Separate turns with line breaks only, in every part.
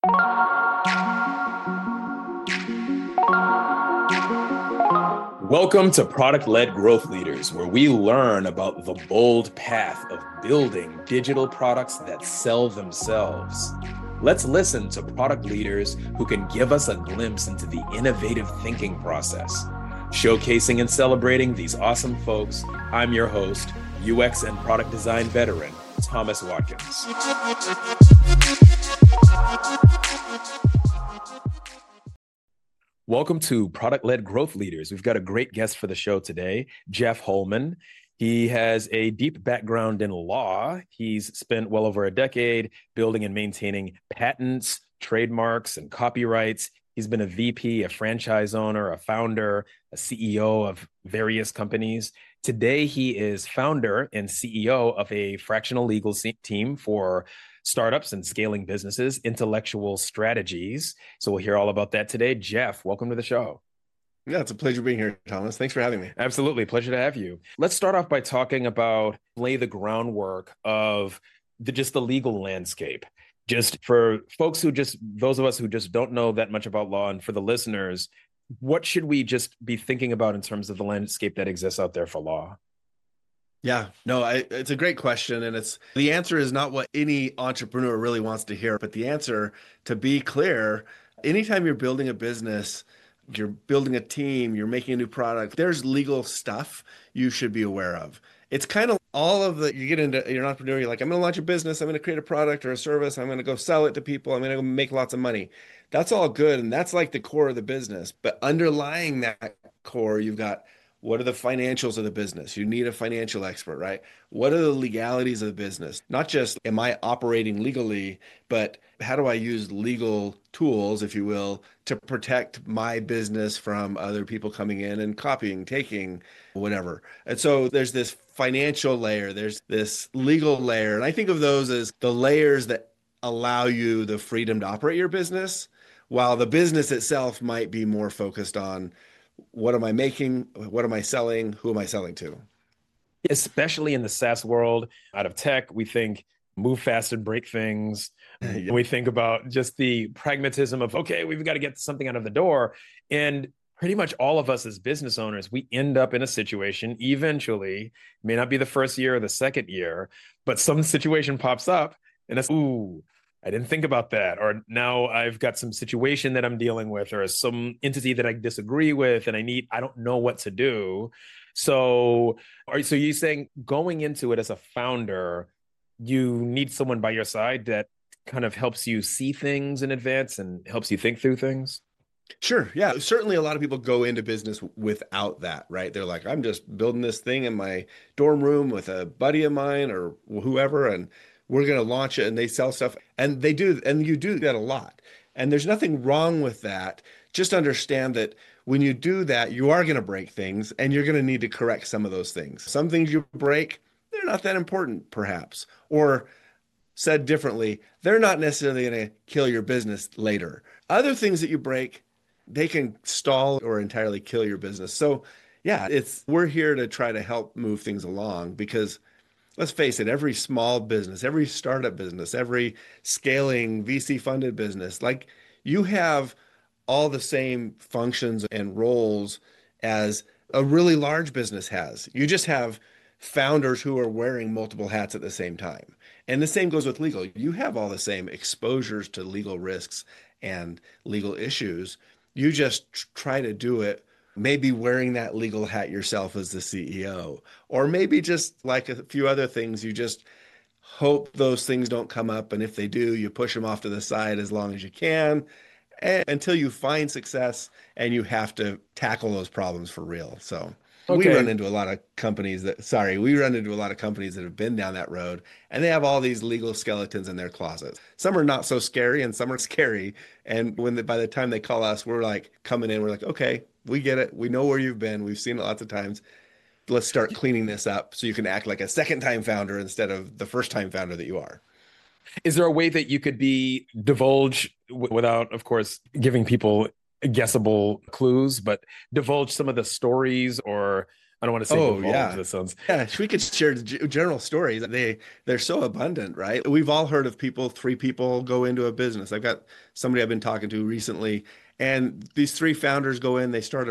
Welcome to Product Led Growth Leaders, where we learn about the bold path of building digital products that sell themselves. Let's listen to product leaders who can give us a glimpse into the innovative thinking process. Showcasing and celebrating these awesome folks, I'm your host, UX and product design veteran, Thomas Watkins. Welcome to Product Led Growth Leaders. We've got a great guest for the show today, Jeff Holman. He has a deep background in law. He's spent well over a decade building and maintaining patents, trademarks, and copyrights. He's been a VP, a franchise owner, a founder, a CEO of various companies. Today, he is founder and CEO of a fractional legal team for startups and scaling businesses, Intellectual Strategies. So we'll hear all about that today. Jeff, welcome to the show.
Yeah, it's a pleasure being here, Thomas. Thanks for having me.
Absolutely. Pleasure to have you. Let's start off by talking about lay the groundwork of just the legal landscape. Just for folks those of us who just don't know that much about law, and for the listeners, what should we just be thinking about in terms of the landscape that exists out there for law?
Yeah, no, it's a great question. And the answer is not what any entrepreneur really wants to hear. But the answer, to be clear, anytime you're building a business, you're building a team, you're making a new product, there's legal stuff you should be aware of. It's kind of you get into, you're an entrepreneur, you're like, I'm going to launch a business, I'm going to create a product or a service, I'm going to go sell it to people, I'm going to go make lots of money. That's all good. And that's like the core of the business. But underlying that core, you've got, what are the financials of the business? You need a financial expert, right? What are the legalities of the business? Not just, am I operating legally, but how do I use legal tools, if you will, to protect my business from other people coming in and copying, taking, whatever. And so there's this financial layer, there's this legal layer. And I think of those as the layers that allow you the freedom to operate your business, while the business itself might be more focused on, what am I making? What am I selling? Who am I selling to?
Especially in the SaaS world, out of tech, we think move fast and break things. Yeah. We think about just the pragmatism of, okay, we've got to get something out of the door. And pretty much all of us as business owners, we end up in a situation eventually, may not be the first year or the second year, but some situation pops up and it's, ooh, I didn't think about that. Or now I've got some situation that I'm dealing with or some entity that I disagree with and I don't know what to do. So you're saying going into it as a founder, you need someone by your side that kind of helps you see things in advance and helps you think through things?
Sure. Yeah. Certainly a lot of people go into business without that, right? They're like, I'm just building this thing in my dorm room with a buddy of mine or whoever, and we're going to launch it, and they sell stuff, and they do. And you do that a lot. And there's nothing wrong with that. Just understand that when you do that, you are going to break things and you're going to need to correct some of those things. Some things you break, they're not that important, perhaps. Or said differently, they're not necessarily going to kill your business later. Other things that you break, they can stall or entirely kill your business. So yeah, we're here to try to help move things along because let's face it, every small business, every startup business, every scaling VC funded business, like you have all the same functions and roles as a really large business has. You just have founders who are wearing multiple hats at the same time. And the same goes with legal. You have all the same exposures to legal risks and legal issues. You just try to do it maybe wearing that legal hat yourself as the CEO, or maybe just like a few other things, you just hope those things don't come up. And if they do, you push them off to the side as long as you can until you find success and you have to tackle those problems for real. So we run into a lot of companies that have been down that road and they have all these legal skeletons in their closets. Some are not so scary and some are scary. And by the time they call us, we're like coming in, we're like, okay, we get it. We know where you've been. We've seen it lots of times. Let's start cleaning this up so you can act like a second-time founder instead of the first-time founder that you are.
Is there a way that you could divulge without, of course, giving people guessable clues, but divulge some of the stories or I don't want to say
Oh
devolve.
yeah.
That sounds.
Yeah, we could share general stories. They're so abundant, right? We've all heard of people, three people go into a business. I've got somebody I've been talking to recently, and these three founders go in, they start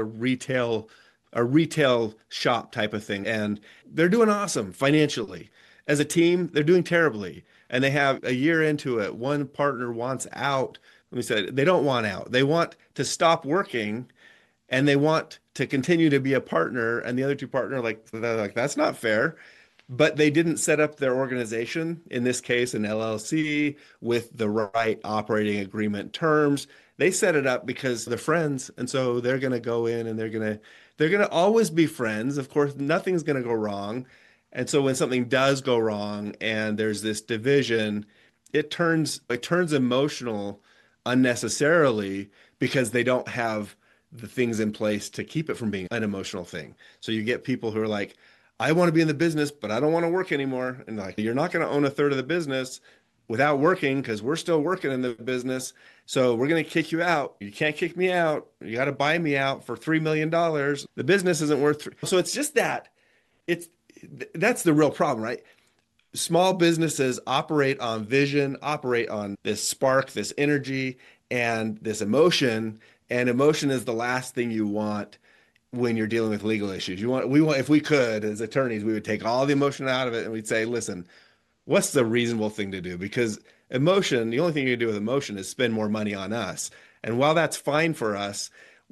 a retail shop type of thing, and they're doing awesome financially. As a team, they're doing terribly. And they have a year into it, one partner wants out. Let me say, they don't want out. They want to stop working and they want to continue to be a partner, and the other two partner like they're like that's not fair, but they didn't set up their organization, in this case an LLC, with the right operating agreement terms. They set it up because they're friends, and so they're going to go in and they're going to always be friends. Of course nothing's going to go wrong, and so when something does go wrong and there's this division, it turns emotional unnecessarily because they don't have the things in place to keep it from being an emotional thing. So you get people who are like, I want to be in the business, but I don't want to work anymore. And like, you're not going to own a third of the business without working because we're still working in the business. So we're going to kick you out. You can't kick me out. You got to buy me out for $3 million. The business isn't worth three. So it's just that it's that's the real problem, right? Small businesses operate on vision, operate on this spark, this energy, and this emotion. And emotion is the last thing you want when you're dealing with legal issues. If we could, as attorneys, we would take all the emotion out of it and we'd say, listen, what's the reasonable thing to do? Because emotion, the only thing you can do with emotion is spend more money on us. And while that's fine for us,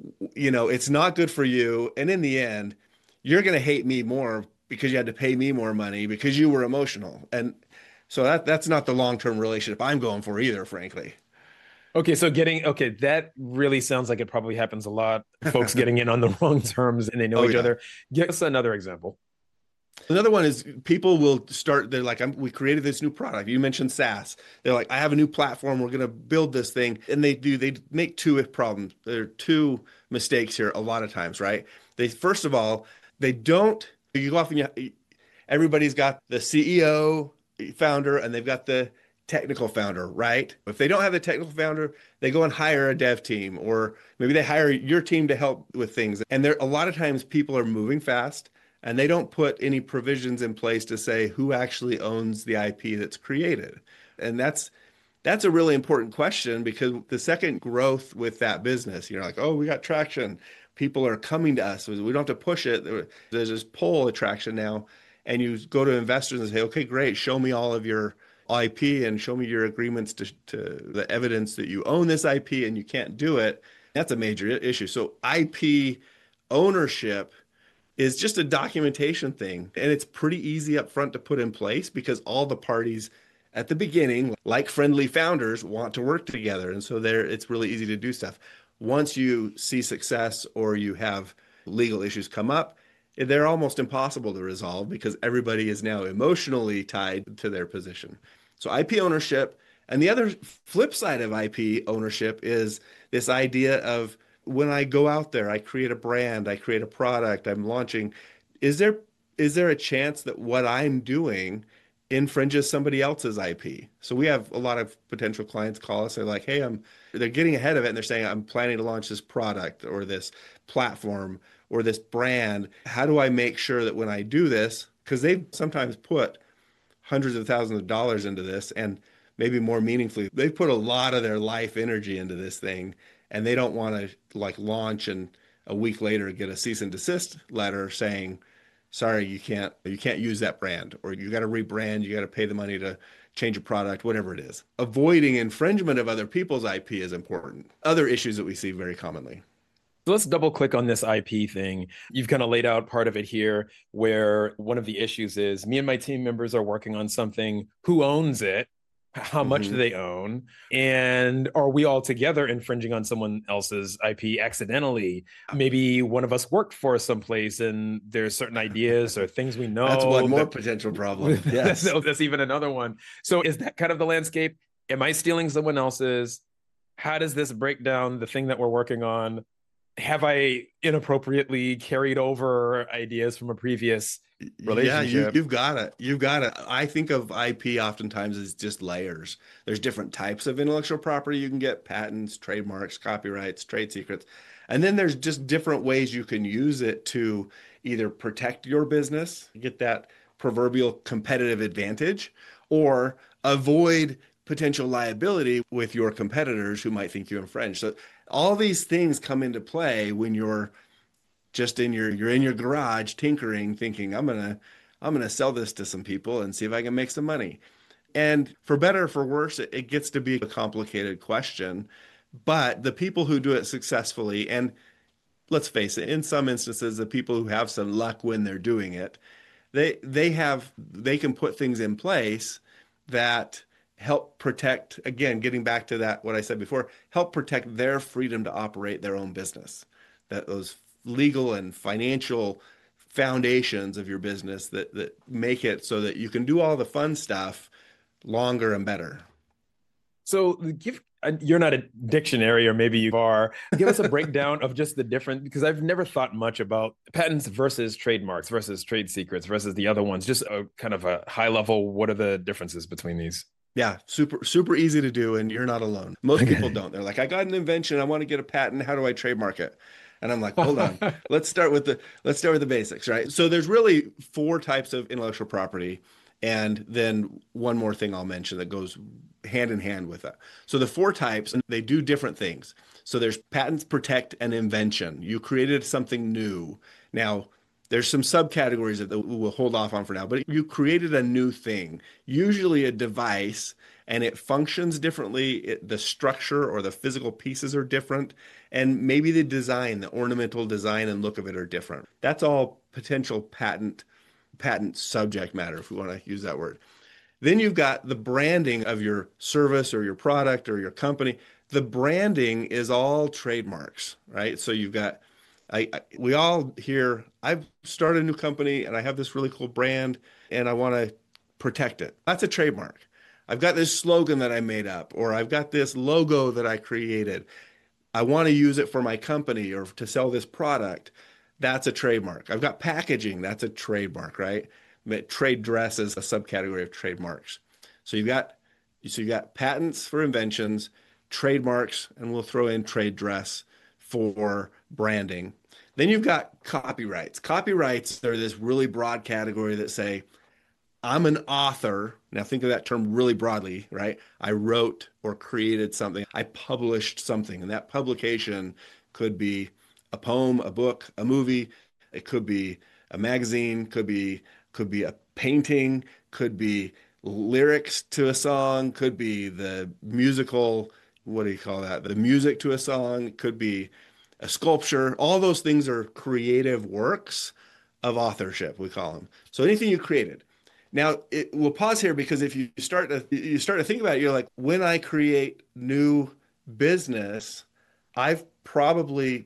it's not good for you. And in the end, you're going to hate me more because you had to pay me more money because you were emotional. And so that's not the long-term relationship I'm going for either, frankly.
Okay, so that really sounds like it probably happens a lot. Folks getting in on the wrong terms and they know
Oh
each
yeah.
other. Give us another example.
Another one is people will start, they're like, we created this new product. You mentioned SaaS. They're like, I have a new platform. We're going to build this thing. And they make two problems. There are two mistakes here a lot of times, right? First of all, they don't, you go off and everybody's got the CEO founder and they've got the technical founder, right? If they don't have the technical founder, they go and hire a dev team, or maybe they hire your team to help with things. And a lot of times people are moving fast and they don't put any provisions in place to say who actually owns the IP that's created. And that's a really important question, because the second growth with that business, you're like, oh, we got traction. People are coming to us. We don't have to push it. There's this pull attraction now. And you go to investors and say, okay, great. Show me all of your IP and show me your agreements to the evidence that you own this IP and you can't do it. That's a major issue. So IP ownership is just a documentation thing. And it's pretty easy up front to put in place because all the parties at the beginning, like friendly founders, want to work together. And so it's really easy to do stuff. Once you see success or you have legal issues come up, they're almost impossible to resolve because everybody is now emotionally tied to their position. So IP ownership. And the other flip side of IP ownership is this idea of, when I go out there, I create a brand, I create a product, I'm launching. Is there a chance that what I'm doing infringes somebody else's IP? So we have a lot of potential clients call us. They're like, hey, they're getting ahead of it and they're saying, I'm planning to launch this product or this platform or this brand. How do I make sure that when I do this, because they sometimes put hundreds of thousands of dollars into this, and maybe more meaningfully, they put a lot of their life energy into this thing, and they don't want to like launch and a week later get a cease and desist letter saying, sorry, you can't use that brand, or you got to rebrand, you got to pay the money to change a product, whatever it is. Avoiding infringement of other people's IP is important. Other issues that we see very commonly.
So let's double click on this IP thing. You've kind of laid out part of it here, where one of the issues is me and my team members are working on something. Who owns it? How much do they own? And are we all together infringing on someone else's IP accidentally? Maybe one of us worked for someplace and there's certain ideas or things we know.
That's one more potential problem. Yes.
That's even another one. So is that kind of the landscape? Am I stealing someone else's? How does this break down the thing that we're working on? have I inappropriately carried over ideas from a previous
Yeah,
relationship?
you've got it. You've got it. I think of IP oftentimes as just layers. There's different types of intellectual property you can get: patents, trademarks, copyrights, trade secrets. And then there's just different ways you can use it to either protect your business, get that proverbial competitive advantage, or avoid potential liability with your competitors who might think you infringe. So all these things come into play when you're in your garage tinkering, thinking, I'm gonna sell this to some people and see if I can make some money. And for better or for worse, it gets to be a complicated question. But the people who do it successfully, and let's face it, in some instances, the people who have some luck when they're doing it, they can put things in place that help protect, again, getting back to that, what I said before, help protect their freedom to operate their own business. That those legal and financial foundations of your business that make it so that you can do all the fun stuff longer and better.
So give you're not a dictionary, or maybe you are. Give us a breakdown of just the difference, because I've never thought much about patents versus trademarks versus trade secrets versus the other ones. Just a kind of a high level. What are the differences between these?
Yeah, super easy to do, and you're not alone. Most people
Okay.
don't. They're like, I got an invention, I want to get a patent. How do I trademark it? And I'm like, hold on. Let's start with the basics, right? So there's really four types of intellectual property, and then one more thing I'll mention that goes hand in hand with that. So the four types, and they do different things. So there's patents protect an invention. You created something new. Now, there's some subcategories that we'll hold off on for now, but you created a new thing, usually a device, and it functions differently. The structure or the physical pieces are different, and maybe the design, the ornamental design and look of it are different. That's all potential patent subject matter, if we want to use that word. Then you've got the branding of your service or your product or your company. The branding is all trademarks, right? So you've got, we all hear, I've started a new company and I have this really cool brand and I want to protect it. That's a trademark. I've got this slogan that I made up, or I've got this logo that I created. I want to use it for my company or to sell this product. That's a trademark. I've got packaging. That's a trademark, right? Trade dress is a subcategory of trademarks. So you've got patents for inventions, trademarks, and we'll throw in trade dress for branding. Then you've got copyrights. Copyrights are this really broad category that say, I'm an author. Now think of that term really broadly, right? I wrote or created something. I published something, and that publication could be a poem, a book, a movie. It could be a magazine, could be a painting, could be lyrics to a song, could be the musical, what do you call that? The music to a song, it could be a sculpture. All those things are creative works of authorship, we call them. So anything you created. Now, we'll pause here because if you start to think about it, you're like, when I create new business, I've probably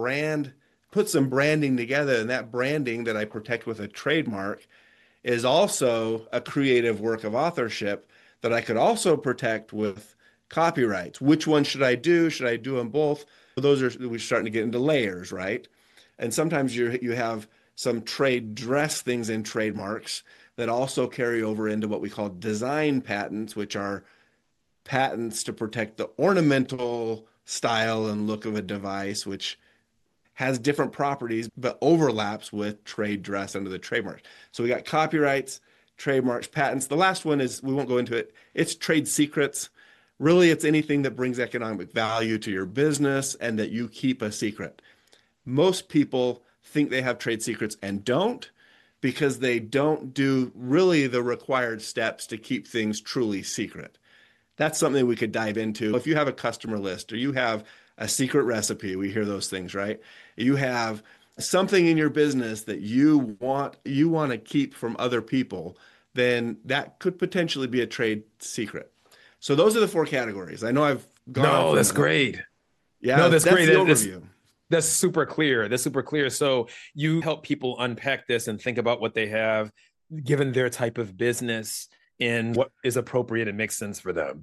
put some branding together, and that branding that I protect with a trademark is also a creative work of authorship that I could also protect with copyrights. Which one should I do? Should I do them both? We're starting to get into layers, right? And sometimes you have some trade dress things in trademarks that also carry over into what we call design patents, which are patents to protect the ornamental style and look of a device, which has different properties but overlaps with trade dress under the trademark. So we got copyrights, trademarks, patents. The last one is, we won't go into it, it's trade secrets. Really, it's anything that brings economic value to your business and that you keep a secret. Most people think they have trade secrets and don't, because they don't do really the required steps to keep things truly secret. That's something we could dive into. If you have a customer list or you have a secret recipe, we hear those things, right? You have something in your business that you want to keep from other people, then that could potentially be a trade secret. So those are the four categories. I know I've gone on
No,
for a
that's
minute.
great.
Yeah,
No,
that's,
that's
that's
great.
the
That's
overview.
that's super clear. That's super clear. So you help people unpack this and think about what they have, given their type of business, and what is appropriate and makes sense for them.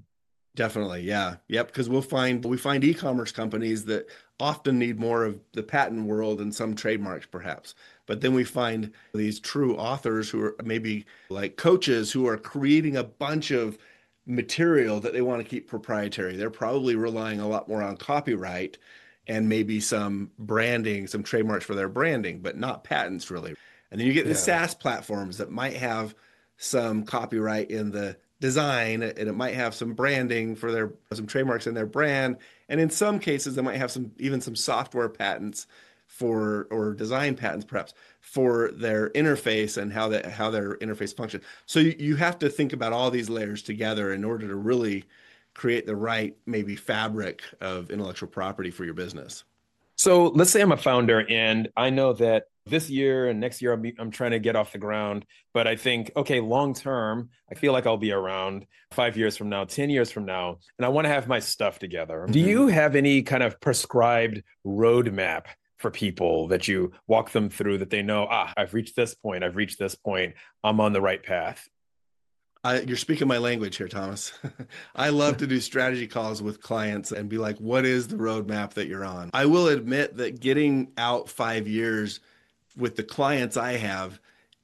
Definitely. Yeah. Yep. Because we find e-commerce companies that often need more of the patent world and some trademarks perhaps. But then we find these true authors who are maybe like coaches who are creating a bunch of material that they want to keep proprietary. They're probably relying a lot more on copyright and maybe some branding, some trademarks for their branding, but not patents really. And then you get the
Yeah.
SaaS platforms that might have some copyright in the design, and it might have some branding for their some trademarks in their brand, and in some cases they might have some even some software patents for or design patents perhaps for their interface and how their interface functions. So you have to think about all these layers together in order to really create the right maybe fabric of intellectual property for your business.
So let's say I'm a founder and I know that this year and next year I'm trying to get off the ground, but I think, okay, long term, I feel like I'll be around 5 years from now, 10 years from now, and I want to have my stuff together. Do
Mhm.
you have any kind of prescribed roadmap for people that you walk them through that they know, I've reached this point, I've reached this point, I'm on the right path?
You're speaking my language here, Thomas. I love to do strategy calls with clients and be like, what is the roadmap that you're on? I will admit that getting out 5 years with the clients I have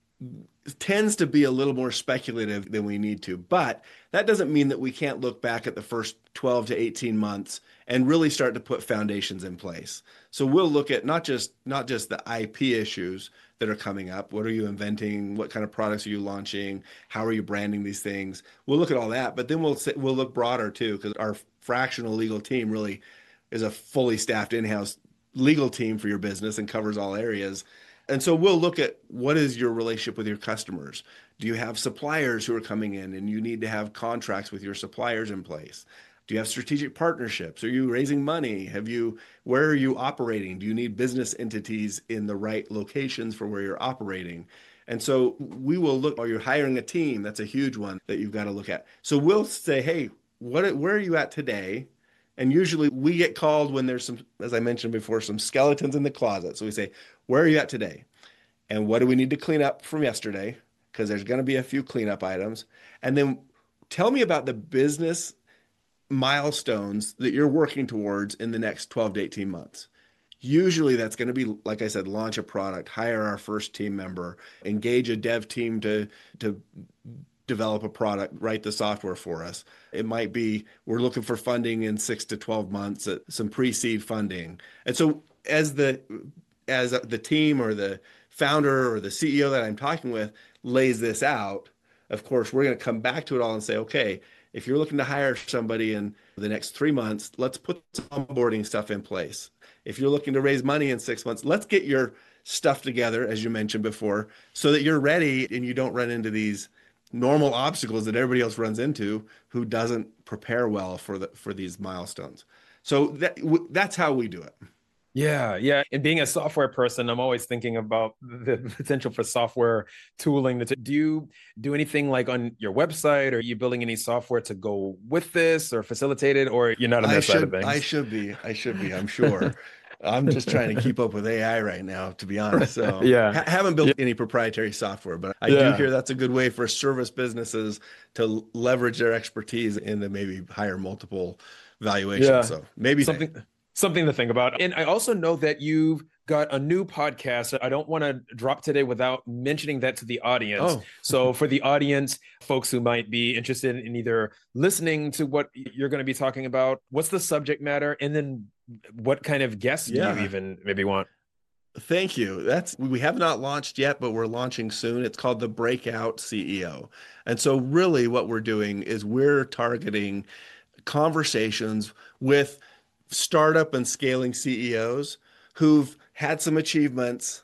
tends to be a little more speculative than we need to. But that doesn't mean that we can't look back at the first 12 to 18 months and really start to put foundations in place. So we'll look at not just the IP issues that are coming up. What are you inventing? What kind of products are you launching? How are you branding these things? We'll look at all that, but then we'll look broader too, because our fractional legal team really is a fully staffed in-house legal team for your business and covers all areas. And so we'll look at what is your relationship with your customers? Do you have suppliers who are coming in and you need to have contracts with your suppliers in place? Do you have strategic partnerships? Are you raising money? Where are you operating? Do you need business entities in the right locations for where you're operating? And so we will look, or you're hiring a team, that's a huge one that you've got to look at. So we'll say, hey, where are you at today? And usually we get called when there's some, as I mentioned before, some skeletons in the closet. So we say, where are you at today? And what do we need to clean up from yesterday? Because there's going to be a few cleanup items. And then tell me about the business milestones that you're working towards in the next 12 to 18 months. Usually that's going to be, like I said, launch a product, hire our first team member, engage a dev team to develop a product, write the software for us. It might be we're looking for funding in 6 to 12 months, some pre-seed funding. And so as the team or the founder or the CEO that I'm talking with lays this out, of course, we're going to come back to it all and say, okay, if you're looking to hire somebody in the next 3 months, let's put some onboarding stuff in place. If you're looking to raise money in 6 months, let's get your stuff together, as you mentioned before, so that you're ready and you don't run into these normal obstacles that everybody else runs into who doesn't prepare well for these milestones. So that's how we do it.
Yeah, yeah. And being a software person, I'm always thinking about the potential for software tooling. Do you do anything like on your website? Or are you building any software to go with this or facilitate it, or you're not on
I
that side of
should I
things?
should be I should be I'm sure. I'm just trying to keep up with AI right now, to be honest. So
Yeah,
haven't built
yeah,
any proprietary software, but I do
yeah,
hear that's a good way for service businesses to leverage their expertise in the maybe higher multiple valuation.
yeah.
So maybe
Something something to think about. And I also know that you've got a new podcast. I don't want to drop today without mentioning that to the audience.
oh
So for the audience, folks who might be interested in either listening to what you're going to be talking about, what's the subject matter, and then what kind of guests do you
yeah.
even maybe want?
Thank you. That's we have not launched yet, but we're launching soon. It's called the Breakout CEO. And so really what we're doing is we're targeting conversations with startup and scaling CEOs who've had some achievements,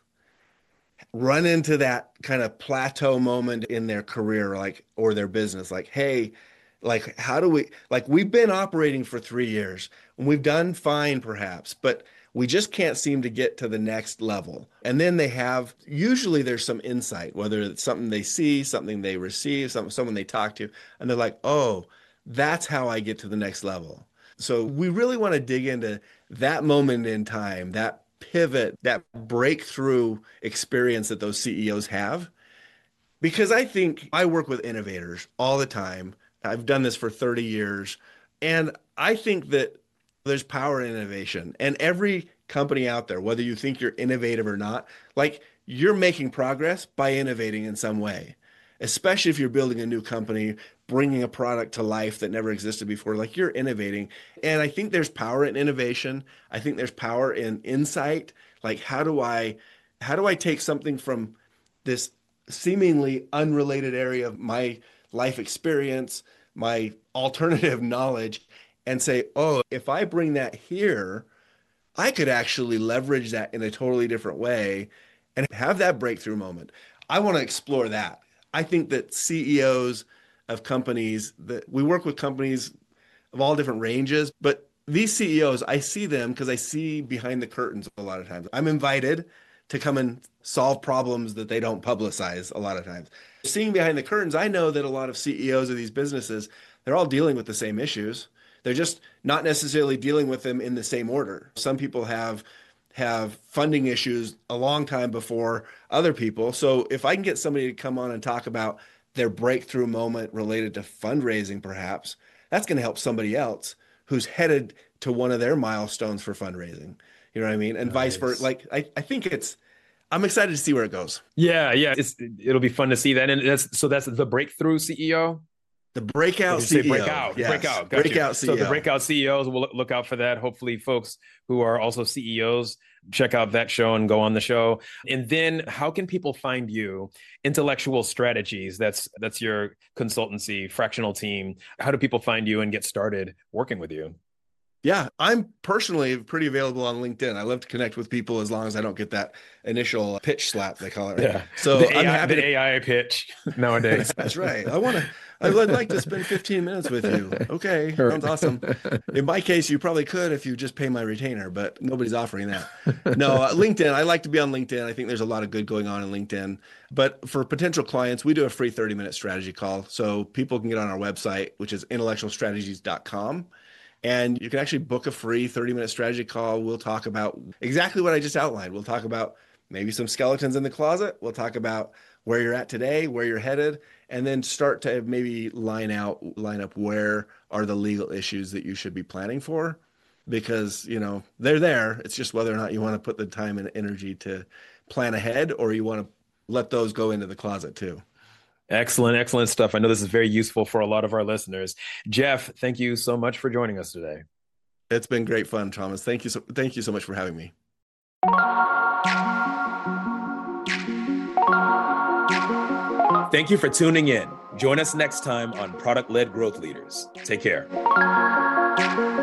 run into that kind of plateau moment in their career, like, or their business, like, hey, like, how do we, like, we've been operating for 3 years and we've done fine, perhaps, but we just can't seem to get to the next level. And then usually there's some insight, whether it's something they see, something they receive, someone they talk to, and they're like, oh, that's how I get to the next level. So we really want to dig into that moment in time, that pivot, that breakthrough experience that those CEOs have. Because I think I work with innovators all the time. I've done this for 30 years. And I think that there's power in innovation. And every company out there, whether you think you're innovative or not, like you're making progress by innovating in some way, especially if you're building a new company, bringing a product to life that never existed before, like you're innovating. And I think there's power in innovation. I think there's power in insight. Like how do I take something from this seemingly unrelated area of my life experience, my alternative knowledge, and say, oh, if I bring that here, I could actually leverage that in a totally different way and have that breakthrough moment. I want to explore that. I think that CEOs of companies that we work with companies of all different ranges, but these CEOs, I see them because I see behind the curtains a lot of times. I'm invited to come and solve problems that they don't publicize a lot of times. Seeing behind the curtains, I know that a lot of CEOs of these businesses, they're all dealing with the same issues. They're just not necessarily dealing with them in the same order. Some people have funding issues a long time before other people. So if I can get somebody to come on and talk about their breakthrough moment related to fundraising, perhaps, that's going to help somebody else who's headed to one of their milestones for fundraising. You know what I mean? And vice versa.
Nice.
Like I think I'm excited to see where it goes.
Yeah, yeah. It'll be fun to see that. And that's the breakthrough CEO.
The breakout
Did you say
CEO.
breakout?
Yes.
Breakout. Got you.
Breakout
So the
CEO.
breakout CEOs will look out for that. Hopefully, folks who are also CEOs check out that show and go on the show. And then, how can people find you? Intellectual Strategies. That's your consultancy fractional team. How do people find you and get started working with you?
Yeah, I'm personally pretty available on LinkedIn. I love to connect with people as long as I don't get that initial pitch slap, they call it, right?
Yeah.
So I'm happy
the AI pitch nowadays.
That's right. I'd like to spend 15 minutes with you. Okay, sounds awesome. In my case, you probably could if you just pay my retainer, but nobody's offering that. No, LinkedIn, I like to be on LinkedIn. I think there's a lot of good going on in LinkedIn. But for potential clients, we do a free 30-minute strategy call. So people can get on our website, which is intellectualstrategies.com. And you can actually book a free 30-minute strategy call. We'll talk about exactly what I just outlined. We'll talk about maybe some skeletons in the closet. We'll talk about where you're at today, where you're headed, and then start to maybe line up where are the legal issues that you should be planning for, because, they're there. It's just whether or not you want to put the time and energy to plan ahead, or you want to let those go into the closet too.
Excellent, excellent stuff. I know this is very useful for a lot of our listeners. Jeff, thank you so much for joining us today.
It's been great fun, Thomas. Thank you so much for having me.
Thank you for tuning in. Join us next time on Product-Led Growth Leaders. Take care.